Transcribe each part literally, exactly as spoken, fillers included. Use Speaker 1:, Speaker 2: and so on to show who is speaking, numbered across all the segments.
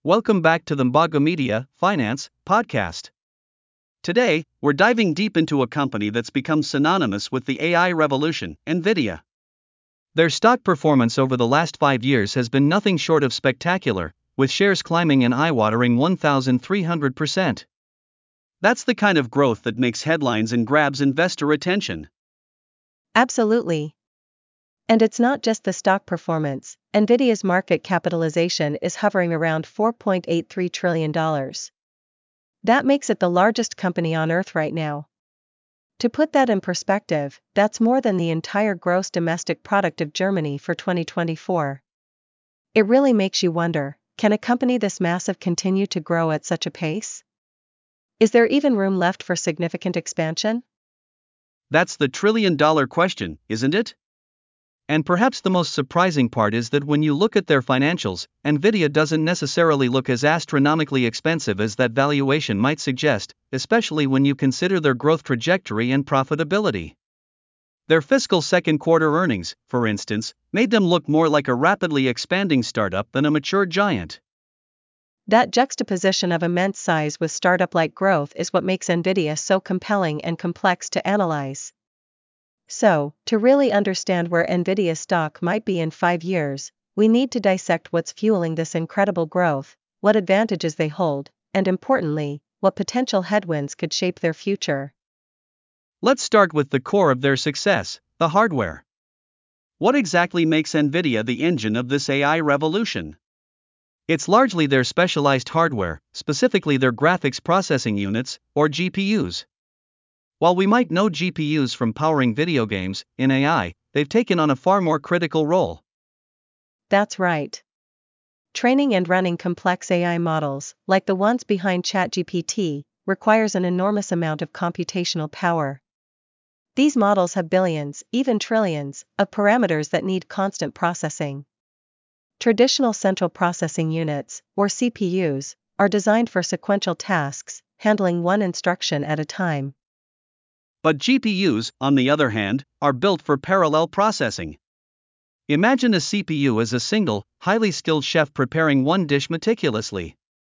Speaker 1: Welcome back to the Mbago Media Finance Podcast. Today, we're diving deep into a company that's become synonymous with the A I revolution, NVIDIA. Their stock performance over the last five years has been nothing short of spectacular, with shares climbing an eye-watering one thousand three hundred percent. That's the kind of growth that makes headlines and grabs investor attention.
Speaker 2: Absolutely. And it's not just the stock performance. NVIDIA's market capitalization is hovering around four point eight three trillion dollars. That makes it the largest company on Earth right now. To put that in perspective, that's more than the entire gross domestic product of Germany for twenty twenty-four. It really makes you wonder, can a company this massive continue to grow at such a pace? Is there even room left for significant expansion?
Speaker 1: That's the trillion-dollar question, isn't it? And perhaps the most surprising part is that when you look at their financials, NVIDIA doesn't necessarily look as astronomically expensive as that valuation might suggest, especially when you consider their growth trajectory and profitability. Their fiscal second quarter earnings, for instance, made them look more like a rapidly expanding startup than a mature giant.
Speaker 2: That juxtaposition of immense size with startup-like growth is what makes NVIDIA so compelling and complex to analyze. So, to really understand where NVIDIA stock might be in five years, we need to dissect what's fueling this incredible growth, what advantages they hold, and importantly, what potential headwinds could shape their future.
Speaker 1: Let's start with the core of their success, the hardware. What exactly makes NVIDIA the engine of this A I revolution? It's largely their specialized hardware, specifically their graphics processing units, or G P Us. While we might know G P Us from powering video games, in A I, they've taken on a far more critical role.
Speaker 2: That's right. Training and running complex A I models, like the ones behind ChatGPT, requires an enormous amount of computational power. These models have billions, even trillions, of parameters that need constant processing. Traditional central processing units, or C P Us, are designed for sequential tasks, handling one instruction at a time.
Speaker 1: But G P Us, on the other hand, are built for parallel processing. Imagine a C P U as a single, highly skilled chef preparing one dish meticulously.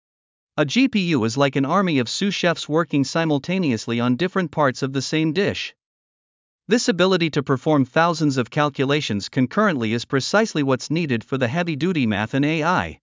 Speaker 1: A G P U is like an army of sous chefs working simultaneously on different parts of the same dish. This ability to perform thousands of calculations concurrently is precisely what's needed for the heavy-duty math in A I.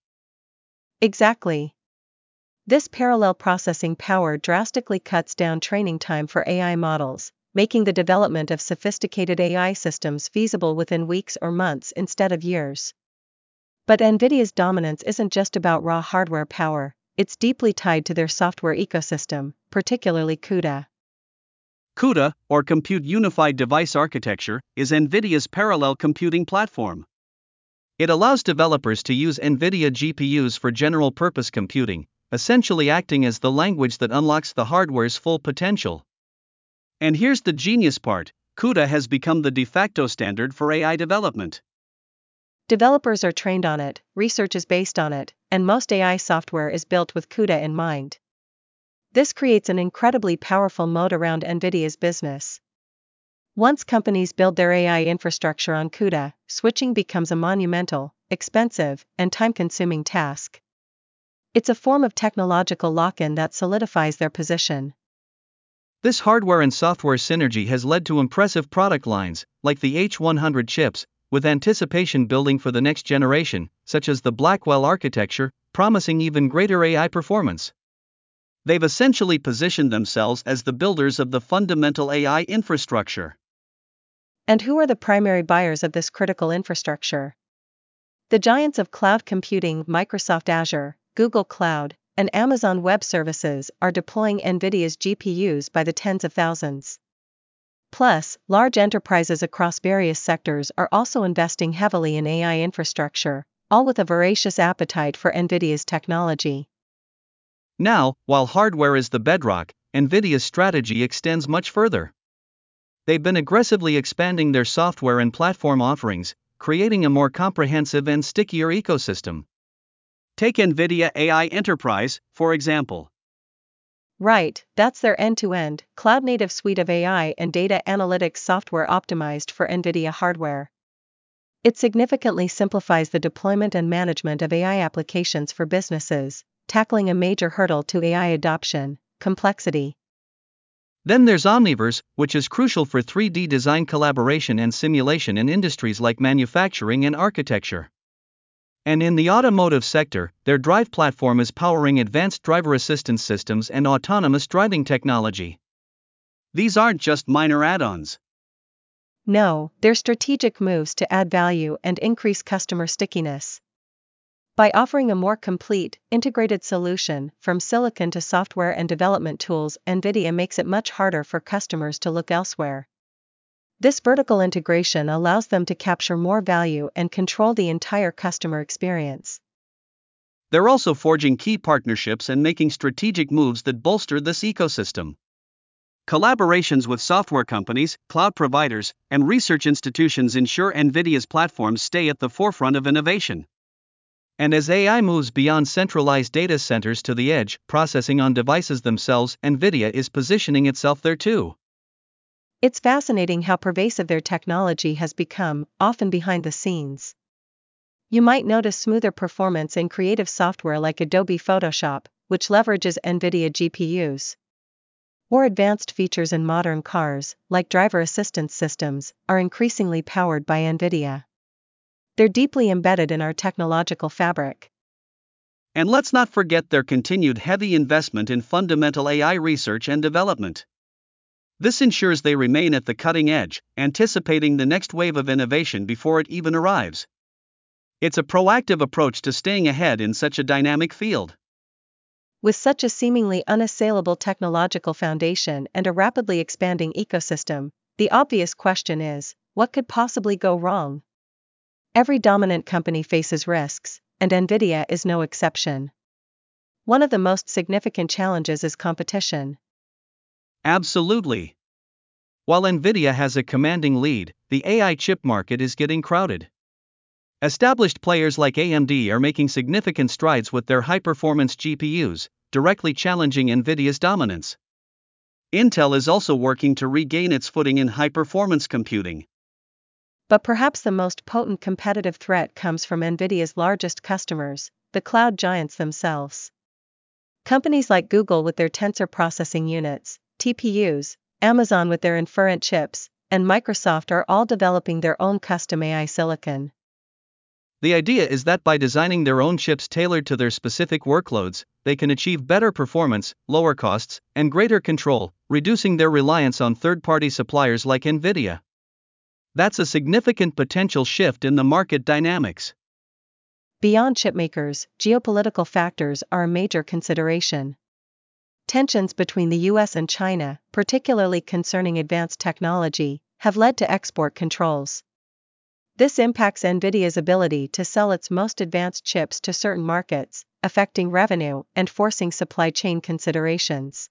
Speaker 2: Exactly. This parallel processing power drastically cuts down training time for A I models, making the development of sophisticated A I systems feasible within weeks or months instead of years. But NVIDIA's dominance isn't just about raw hardware power, it's deeply tied to their software ecosystem, particularly CUDA.
Speaker 1: CUDA, or Compute Unified Device Architecture, is NVIDIA's parallel computing platform. It allows developers to use NVIDIA G P Us for general-purpose computing, essentially acting as the language that unlocks the hardware's full potential. And here's the genius part, CUDA has become the de facto standard for A I development.
Speaker 2: Developers are trained on it, research is based on it, and most A I software is built with CUDA in mind. This creates an incredibly powerful moat around NVIDIA's business. Once companies build their A I infrastructure on CUDA, switching becomes a monumental, expensive, and time-consuming task. It's a form of technological lock-in that solidifies their position.
Speaker 1: This hardware and software synergy has led to impressive product lines, like the H one hundred chips, with anticipation building for the next generation, such as the Blackwell architecture, promising even greater A I performance. They've essentially positioned themselves as the builders of the fundamental A I infrastructure.
Speaker 2: And who are the primary buyers of this critical infrastructure? The giants of cloud computing, Microsoft Azure, Google Cloud, and Amazon Web Services are deploying NVIDIA's G P Us by the tens of thousands. Plus, large enterprises across various sectors are also investing heavily in A I infrastructure, all with a voracious appetite for NVIDIA's technology.
Speaker 1: Now, while hardware is the bedrock, NVIDIA's strategy extends much further. They've been aggressively expanding their software and platform offerings, creating a more comprehensive and stickier ecosystem. Take NVIDIA A I Enterprise, for example.
Speaker 2: Right, that's their end-to-end, cloud-native suite of A I and data analytics software optimized for NVIDIA hardware. It significantly simplifies the deployment and management of A I applications for businesses, tackling a major hurdle to A I adoption: complexity.
Speaker 1: Then there's Omniverse, which is crucial for three D design collaboration and simulation in industries like manufacturing and architecture. And in the automotive sector, their drive platform is powering advanced driver assistance systems and autonomous driving technology. These aren't just minor add-ons.
Speaker 2: No, they're strategic moves to add value and increase customer stickiness. By offering a more complete, integrated solution, from silicon to software and development tools, NVIDIA makes it much harder for customers to look elsewhere. This vertical integration allows them to capture more value and control the entire customer experience.
Speaker 1: They're also forging key partnerships and making strategic moves that bolster this ecosystem. Collaborations with software companies, cloud providers, and research institutions ensure NVIDIA's platforms stay at the forefront of innovation. And as A I moves beyond centralized data centers to the edge, processing on devices themselves, NVIDIA is positioning itself there too.
Speaker 2: It's fascinating how pervasive their technology has become, often behind the scenes. You might notice smoother performance in creative software like Adobe Photoshop, which leverages NVIDIA G P Us. Or advanced features in modern cars, like driver assistance systems, are increasingly powered by NVIDIA. They're deeply embedded in our technological fabric.
Speaker 1: And let's not forget their continued heavy investment in fundamental A I research and development. This ensures they remain at the cutting edge, anticipating the next wave of innovation before it even arrives. It's a proactive approach to staying ahead in such a dynamic field.
Speaker 2: With such a seemingly unassailable technological foundation and a rapidly expanding ecosystem, the obvious question is, what could possibly go wrong? Every dominant company faces risks, and NVIDIA is no exception. One of the most significant challenges is competition.
Speaker 1: Absolutely. While NVIDIA has a commanding lead, the A I chip market is getting crowded. Established players like A M D are making significant strides with their high-performance G P Us, directly challenging NVIDIA's dominance. Intel is also working to regain its footing in high-performance computing.
Speaker 2: But perhaps the most potent competitive threat comes from NVIDIA's largest customers, the cloud giants themselves. Companies like Google with their Tensor processing units, T P Us, Amazon with their Inferent chips, and Microsoft are all developing their own custom A I silicon.
Speaker 1: The idea is that by designing their own chips tailored to their specific workloads, they can achieve better performance, lower costs, and greater control, reducing their reliance on third-party suppliers like NVIDIA. That's a significant potential shift in the market dynamics.
Speaker 2: Beyond chipmakers, geopolitical factors are a major consideration. Tensions between the U S and China, particularly concerning advanced technology, have led to export controls. This impacts NVIDIA's ability to sell its most advanced chips to certain markets, affecting revenue and forcing supply chain considerations.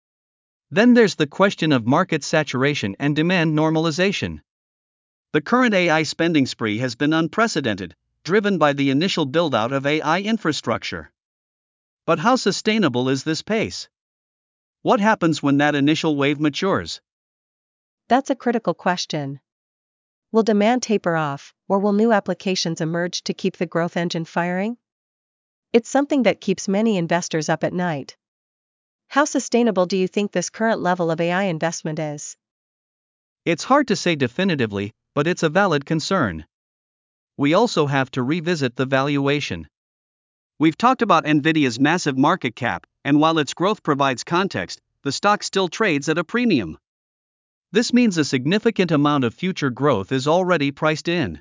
Speaker 1: Then there's the question of market saturation and demand normalization. The current A I spending spree has been unprecedented, driven by the initial build-out of A I infrastructure. But how sustainable is this pace? What happens when that initial wave matures?
Speaker 2: That's a critical question. Will demand taper off, or will new applications emerge to keep the growth engine firing? It's something that keeps many investors up at night. How sustainable do you think this current level of A I investment is?
Speaker 1: It's hard to say definitively, but it's a valid concern. We also have to revisit the valuation. We've talked about NVIDIA's massive market cap, and while its growth provides context, the stock still trades at a premium. This means a significant amount of future growth is already priced in.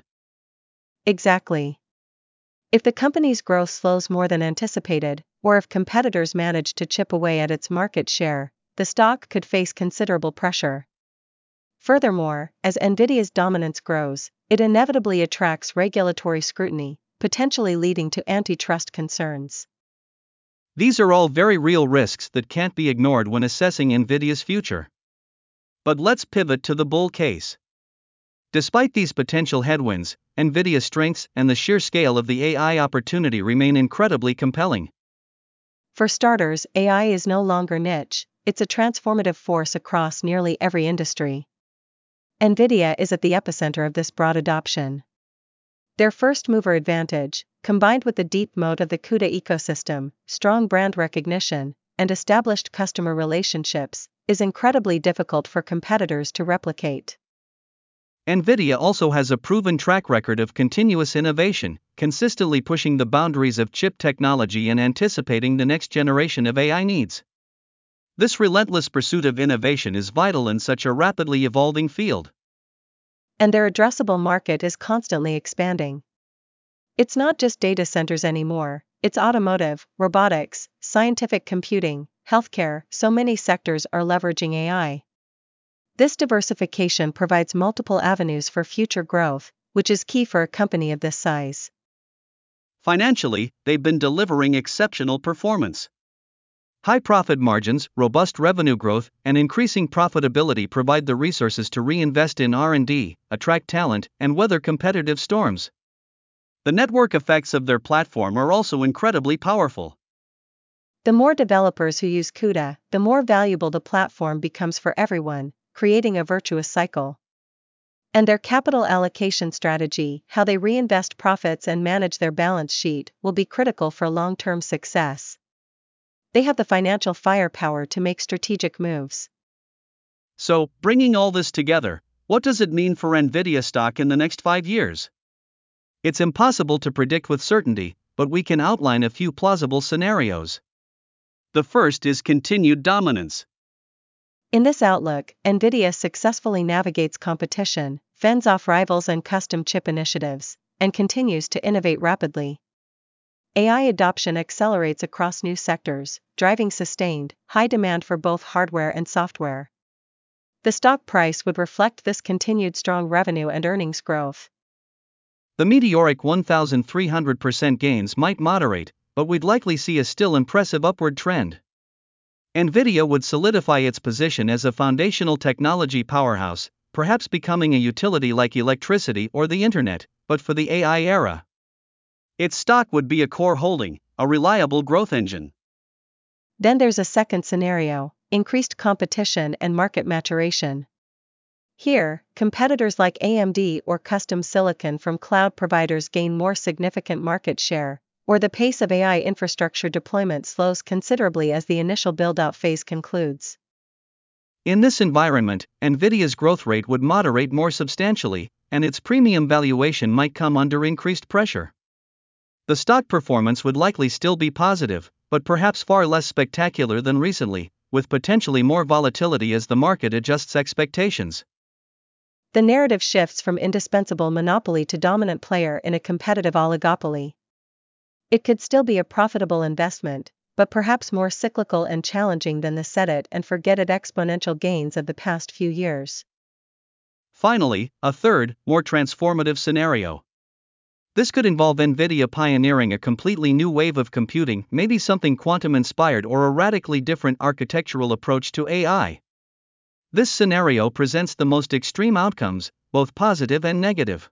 Speaker 2: Exactly. If the company's growth slows more than anticipated, or if competitors manage to chip away at its market share, the stock could face considerable pressure. Furthermore, as NVIDIA's dominance grows, it inevitably attracts regulatory scrutiny, potentially leading to antitrust concerns.
Speaker 1: These are all very real risks that can't be ignored when assessing NVIDIA's future. But let's pivot to the bull case. Despite these potential headwinds, NVIDIA's strengths and the sheer scale of the A I opportunity remain incredibly compelling.
Speaker 2: For starters, A I is no longer niche, it's a transformative force across nearly every industry. NVIDIA is at the epicenter of this broad adoption. Their first-mover advantage, combined with the deep moat of the CUDA ecosystem, strong brand recognition, and established customer relationships, is incredibly difficult for competitors to replicate.
Speaker 1: NVIDIA also has a proven track record of continuous innovation, consistently pushing the boundaries of chip technology and anticipating the next generation of A I needs. This relentless pursuit of innovation is vital in such a rapidly evolving field.
Speaker 2: And their addressable market is constantly expanding. It's not just data centers anymore, it's automotive, robotics, scientific computing, healthcare, so many sectors are leveraging A I. This diversification provides multiple avenues for future growth, which is key for a company of this size.
Speaker 1: Financially, they've been delivering exceptional performance. High profit margins, robust revenue growth, and increasing profitability provide the resources to reinvest in R and D, attract talent, and weather competitive storms. The network effects of their platform are also incredibly powerful.
Speaker 2: The more developers who use CUDA, the more valuable the platform becomes for everyone, creating a virtuous cycle. And their capital allocation strategy, how they reinvest profits and manage their balance sheet, will be critical for long-term success. They have the financial firepower to make strategic moves.
Speaker 1: So, bringing all this together, what does it mean for NVIDIA stock in the next five years? It's impossible to predict with certainty, but we can outline a few plausible scenarios. The first is continued dominance.
Speaker 2: In this outlook, NVIDIA successfully navigates competition, fends off rivals and custom chip initiatives, and continues to innovate rapidly. A I adoption accelerates across new sectors, driving sustained, high demand for both hardware and software. The stock price would reflect this continued strong revenue and earnings growth.
Speaker 1: The meteoric one thousand three hundred percent gains might moderate, but we'd likely see a still impressive upward trend. NVIDIA would solidify its position as a foundational technology powerhouse, perhaps becoming a utility like electricity or the internet, but for the A I era. Its stock would be a core holding, a reliable growth engine.
Speaker 2: Then there's a second scenario, increased competition and market maturation. Here, competitors like A M D or custom silicon from cloud providers gain more significant market share, or the pace of A I infrastructure deployment slows considerably as the initial build-out phase concludes.
Speaker 1: In this environment, NVIDIA's growth rate would moderate more substantially, and its premium valuation might come under increased pressure. The stock performance would likely still be positive, but perhaps far less spectacular than recently, with potentially more volatility as the market adjusts expectations.
Speaker 2: The narrative shifts from indispensable monopoly to dominant player in a competitive oligopoly. It could still be a profitable investment, but perhaps more cyclical and challenging than the set it and forget it exponential gains of the past few years.
Speaker 1: Finally, a third, more transformative scenario. This could involve NVIDIA pioneering a completely new wave of computing, maybe something quantum-inspired or a radically different architectural approach to A I. This scenario presents the most extreme outcomes, both positive and negative.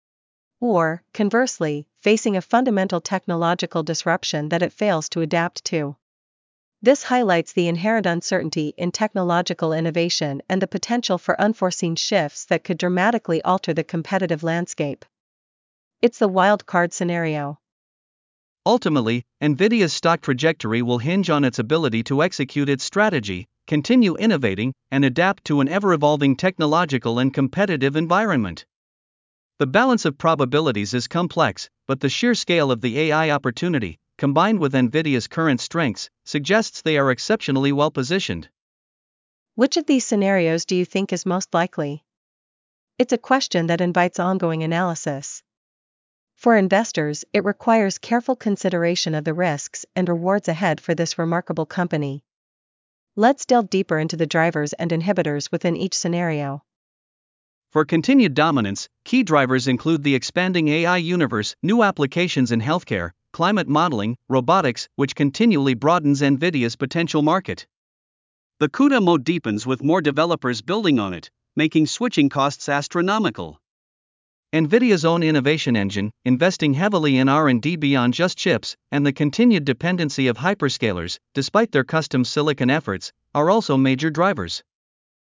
Speaker 2: Or, conversely, facing a fundamental technological disruption that it fails to adapt to. This highlights the inherent uncertainty in technological innovation and the potential for unforeseen shifts that could dramatically alter the competitive landscape. It's the wild card scenario.
Speaker 1: Ultimately, NVIDIA's stock trajectory will hinge on its ability to execute its strategy, continue innovating, and adapt to an ever-evolving technological and competitive environment. The balance of probabilities is complex, but the sheer scale of the A I opportunity, combined with NVIDIA's current strengths, suggests they are exceptionally well positioned.
Speaker 2: Which of these scenarios do you think is most likely? It's a question that invites ongoing analysis. For investors, it requires careful consideration of the risks and rewards ahead for this remarkable company. Let's delve deeper into the drivers and inhibitors within each scenario.
Speaker 1: For continued dominance, key drivers include the expanding A I universe, new applications in healthcare, climate modeling, robotics, which continually broadens NVIDIA's potential market. The CUDA moat deepens with more developers building on it, making switching costs astronomical. NVIDIA's own innovation engine, investing heavily in R and D beyond just chips, and the continued dependency of hyperscalers, despite their custom silicon efforts, are also major drivers.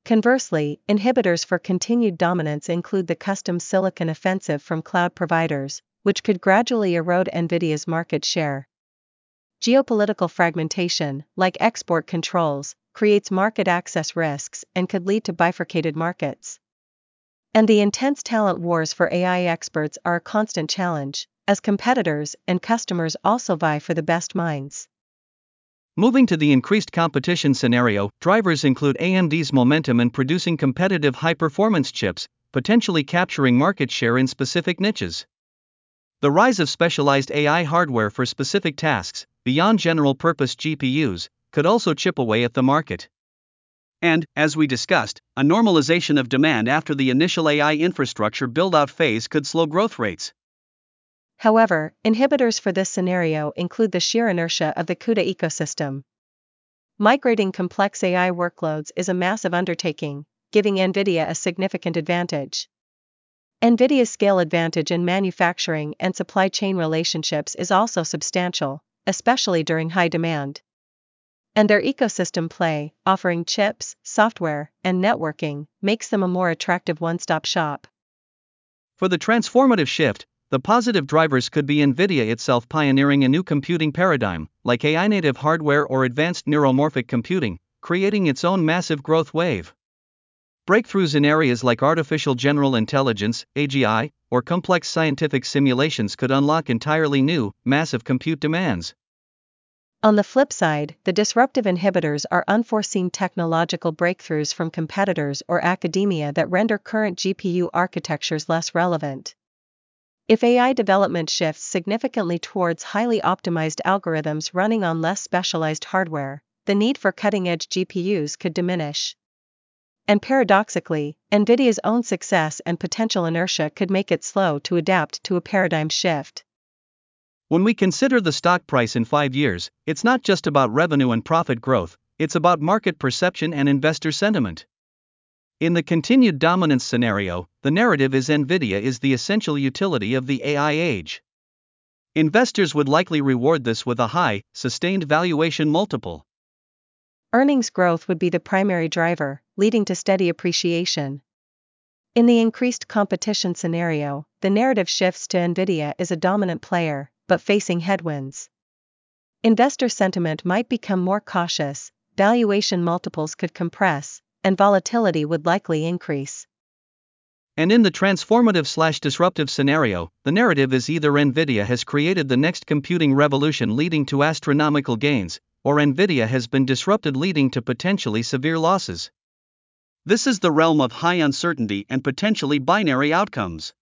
Speaker 2: Conversely, inhibitors for continued dominance include the custom silicon offensive from cloud providers, which could gradually erode NVIDIA's market share. Geopolitical fragmentation, like export controls, creates market access risks and could lead to bifurcated markets. And the intense talent wars for A I experts are a constant challenge, as competitors and customers also vie for the best minds.
Speaker 1: Moving to the increased competition scenario, drivers include A M D's momentum in producing competitive high-performance chips, potentially capturing market share in specific niches. The rise of specialized A I hardware for specific tasks, beyond general-purpose G P Us, could also chip away at the market. And, as we discussed, a normalization of demand after the initial A I infrastructure build-out phase could slow growth rates.
Speaker 2: However, inhibitors for this scenario include the sheer inertia of the CUDA ecosystem. Migrating complex A I workloads is a massive undertaking, giving NVIDIA a significant advantage. NVIDIA's scale advantage in manufacturing and supply chain relationships is also substantial, especially during high demand. And their ecosystem play, offering chips, software, and networking, makes them a more attractive one-stop shop.
Speaker 1: For the transformative shift, the positive drivers could be NVIDIA itself pioneering a new computing paradigm, like A I-native hardware or advanced neuromorphic computing, creating its own massive growth wave. Breakthroughs in areas like artificial general intelligence, A G I, or complex scientific simulations could unlock entirely new, massive compute demands.
Speaker 2: On the flip side, the disruptive inhibitors are unforeseen technological breakthroughs from competitors or academia that render current G P U architectures less relevant. If A I development shifts significantly towards highly optimized algorithms running on less specialized hardware, the need for cutting-edge G P Us could diminish. And paradoxically, NVIDIA's own success and potential inertia could make it slow to adapt to a paradigm shift.
Speaker 1: When we consider the stock price in five years, it's not just about revenue and profit growth, it's about market perception and investor sentiment. In the continued dominance scenario, the narrative is NVIDIA is the essential utility of the A I age. Investors would likely reward this with a high, sustained valuation multiple.
Speaker 2: Earnings growth would be the primary driver, leading to steady appreciation. In the increased competition scenario, the narrative shifts to NVIDIA as a dominant player, but facing headwinds. Investor sentiment might become more cautious, valuation multiples could compress, and volatility would likely increase.
Speaker 1: And in the transformative slash disruptive scenario, the narrative is either NVIDIA has created the next computing revolution leading to astronomical gains, or NVIDIA has been disrupted leading to potentially severe losses. This is the realm of high uncertainty and potentially binary outcomes.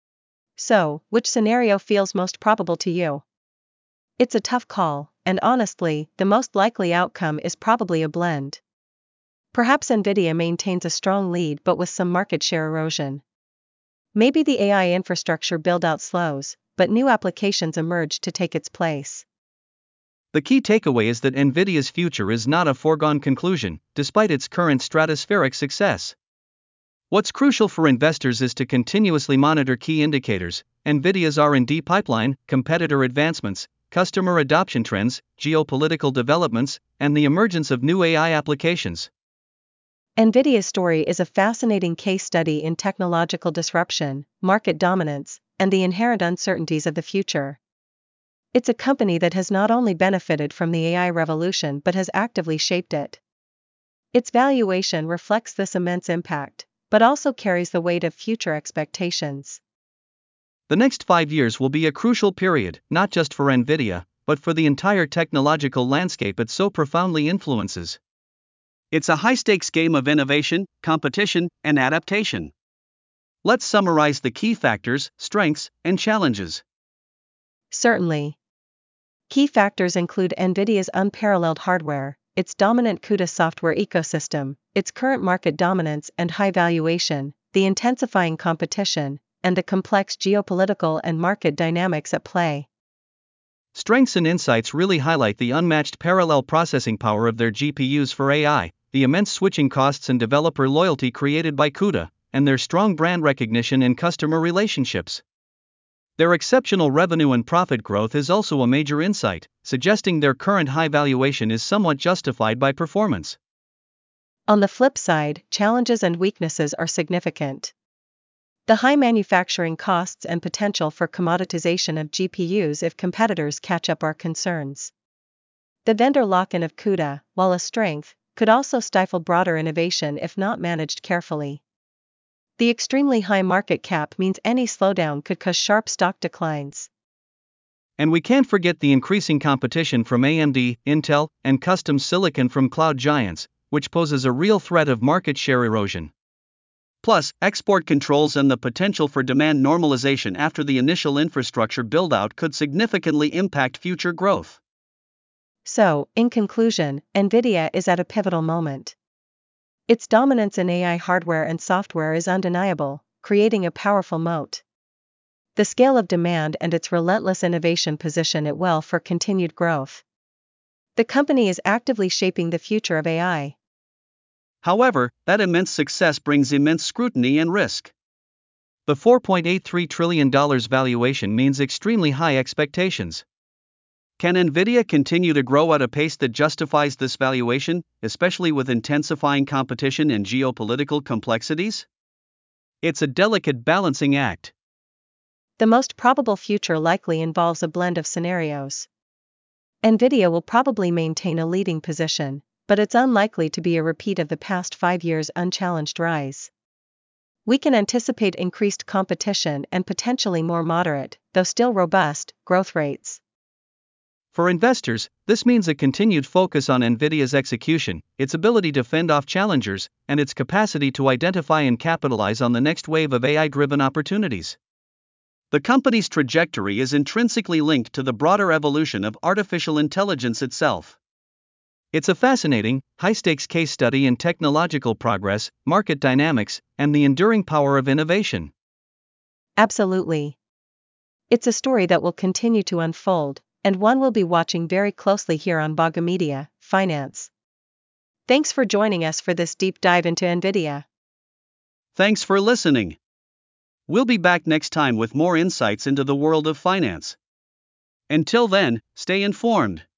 Speaker 2: So, which scenario feels most probable to you? It's a tough call, and honestly, the most likely outcome is probably a blend. Perhaps NVIDIA maintains a strong lead but with some market share erosion. Maybe the A I infrastructure build-out slows, but new applications emerge to take its place.
Speaker 1: The key takeaway is that NVIDIA's future is not a foregone conclusion, despite its current stratospheric success. What's crucial for investors is to continuously monitor key indicators, NVIDIA's R and D pipeline, competitor advancements, customer adoption trends, geopolitical developments, and the emergence of new A I applications.
Speaker 2: NVIDIA's story is a fascinating case study in technological disruption, market dominance, and the inherent uncertainties of the future. It's a company that has not only benefited from the A I revolution but has actively shaped it. Its valuation reflects this immense impact, but also carries the weight of future expectations.
Speaker 1: The next five years will be a crucial period, not just for NVIDIA, but for the entire technological landscape it so profoundly influences. It's a high-stakes game of innovation, competition, and adaptation. Let's summarize the key factors, strengths, and challenges.
Speaker 2: Certainly. Key factors include NVIDIA's unparalleled hardware, its dominant CUDA software ecosystem, its current market dominance and high valuation, the intensifying competition, and the complex geopolitical and market dynamics at play.
Speaker 1: Strengths and insights really highlight the unmatched parallel processing power of their G P Us for A I, the immense switching costs and developer loyalty created by CUDA, and their strong brand recognition and customer relationships. Their exceptional revenue and profit growth is also a major insight, suggesting their current high valuation is somewhat justified by performance.
Speaker 2: On the flip side, challenges and weaknesses are significant. The high manufacturing costs and potential for commoditization of G P Us if competitors catch up are concerns. The vendor lock-in of CUDA, while a strength, could also stifle broader innovation if not managed carefully. The extremely high market cap means any slowdown could cause sharp stock declines.
Speaker 1: And we can't forget the increasing competition from A M D, Intel, and custom silicon from cloud giants, which poses a real threat of market share erosion. Plus, export controls and the potential for demand normalization after the initial infrastructure build-out could significantly impact future growth.
Speaker 2: So, in conclusion, NVIDIA is at a pivotal moment. Its dominance in A I hardware and software is undeniable, creating a powerful moat. The scale of demand and its relentless innovation position it well for continued growth. The company is actively shaping the future of A I.
Speaker 1: However, that immense success brings immense scrutiny and risk. The four point eight three trillion dollars valuation means extremely high expectations. Can NVIDIA continue to grow at a pace that justifies this valuation, especially with intensifying competition and geopolitical complexities? It's a delicate balancing act.
Speaker 2: The most probable future likely involves a blend of scenarios. NVIDIA will probably maintain a leading position, but it's unlikely to be a repeat of the past five years' unchallenged rise. We can anticipate increased competition and potentially more moderate, though still robust, growth rates.
Speaker 1: For investors, this means a continued focus on NVIDIA's execution, its ability to fend off challengers, and its capacity to identify and capitalize on the next wave of A I-driven opportunities. The company's trajectory is intrinsically linked to the broader evolution of artificial intelligence itself. It's a fascinating, high-stakes case study in technological progress, market dynamics, and the enduring power of innovation.
Speaker 2: Absolutely. It's a story that will continue to unfold, and one we'll be watching very closely here on Baga Media Finance. Thanks for joining us for this deep dive into NVIDIA.
Speaker 1: Thanks for listening. We'll be back next time with more insights into the world of finance. Until then, stay informed.